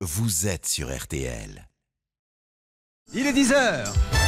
vous êtes sur RTL. Il est 10h.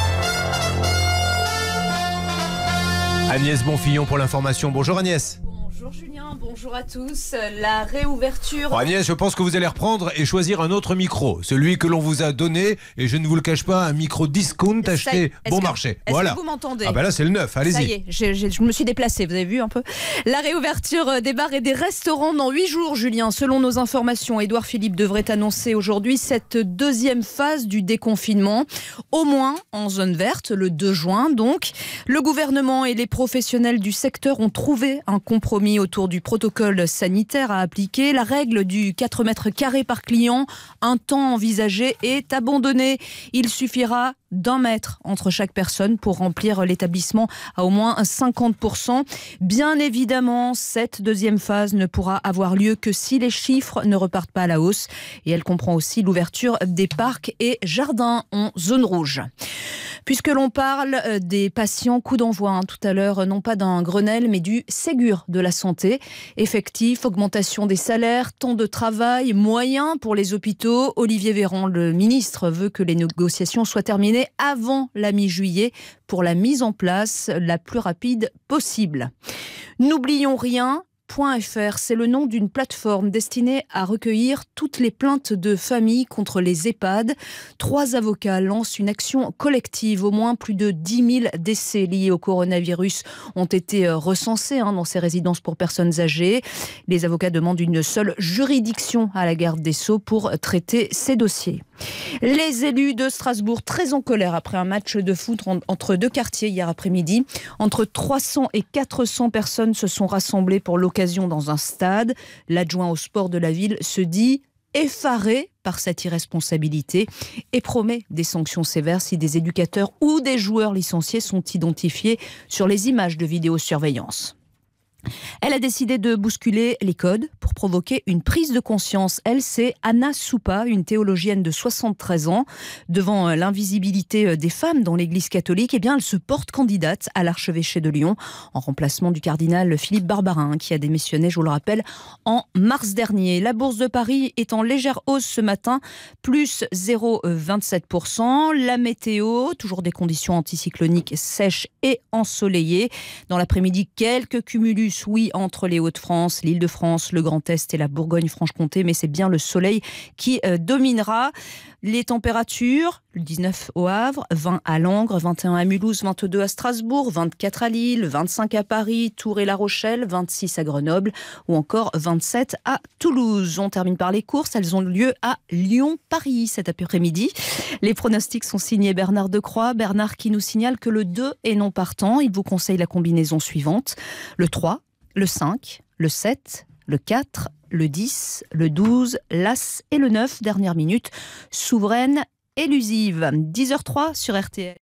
Agnès Bonfillon pour l'information. Bonjour Agnès. Bonjour Julien, bonjour à tous. La réouverture... Bon, Agnès, je pense que vous allez reprendre et choisir un autre micro. Celui que l'on vous a donné, et je ne vous le cache pas, un micro discount acheté bon marché. Est-ce que vous m'entendez? Ah bah là c'est le neuf, allez-y. Ça y est, je me suis déplacée, vous avez vu un peu. La réouverture des bars et des restaurants dans 8 jours, Julien. Selon nos informations, Édouard Philippe devrait annoncer aujourd'hui cette deuxième phase du déconfinement, au moins en zone verte, le 2 juin donc. Le gouvernement et les professionnels du secteur ont trouvé un compromis autour du protocole sanitaire à appliquer. La règle du 4 mètres carrés par client, un temps envisagé, est abandonnée. Il suffira d'1 mètre entre chaque personne pour remplir l'établissement à au moins 50%. Bien évidemment, cette deuxième phase ne pourra avoir lieu que si les chiffres ne repartent pas à la hausse. Et elle comprend aussi l'ouverture des parcs et jardins en zone rouge. Puisque l'on parle des patients, coup d'envoi tout à l'heure, non pas d'un Grenelle, mais du Ségur de la santé. Effectif, augmentation des salaires, temps de travail, moyens pour les hôpitaux. Olivier Véran, le ministre, veut que les négociations soient terminées avant la mi-juillet pour la mise en place la plus rapide possible. N'oublions rien. .fr, c'est le nom d'une plateforme destinée à recueillir toutes les plaintes de familles contre les EHPAD. 3 avocats lancent une action collective. Au moins plus de 10 000 décès liés au coronavirus ont été recensés dans ces résidences pour personnes âgées. Les avocats demandent une seule juridiction à la garde des Sceaux pour traiter ces dossiers. Les élus de Strasbourg très en colère après un match de foot entre deux quartiers hier après-midi. Entre 300 et 400 personnes se sont rassemblées pour l'occasion dans un stade. L'adjoint au sport de la ville se dit effaré par cette irresponsabilité et promet des sanctions sévères si des éducateurs ou des joueurs licenciés sont identifiés sur les images de vidéosurveillance. Elle a décidé de bousculer les codes pour provoquer une prise de conscience. Elle, c'est Anna Soupa, une théologienne de 73 ans. Devant l'invisibilité des femmes dans l'église catholique, elle se porte candidate à l'archevêché de Lyon en remplacement du cardinal Philippe Barbarin qui a démissionné, je vous le rappelle, en mars dernier. La bourse de Paris est en légère hausse ce matin, plus 0,27%. La météo, toujours des conditions anticycloniques sèches et ensoleillées. Dans l'après-midi, quelques cumulus entre les Hauts-de-France, l'Île-de-France, le Grand Est et la Bourgogne-Franche-Comté, mais c'est bien le soleil qui dominera. Les températures, le 19 au Havre, 20 à Langres, 21 à Mulhouse, 22 à Strasbourg, 24 à Lille, 25 à Paris, Tours et La Rochelle, 26 à Grenoble ou encore 27 à Toulouse. On termine par les courses, elles ont lieu à Lyon-Paris cet après-midi. Les pronostics sont signés Bernard Decroix. Bernard qui nous signale que le 2 est non partant. Il vous conseille la combinaison suivante: le 3, le 5, le 7, le 4, le 10, le 12, l'As et le 9. Dernière minute, souveraine, élusive. 10h03 sur RTL.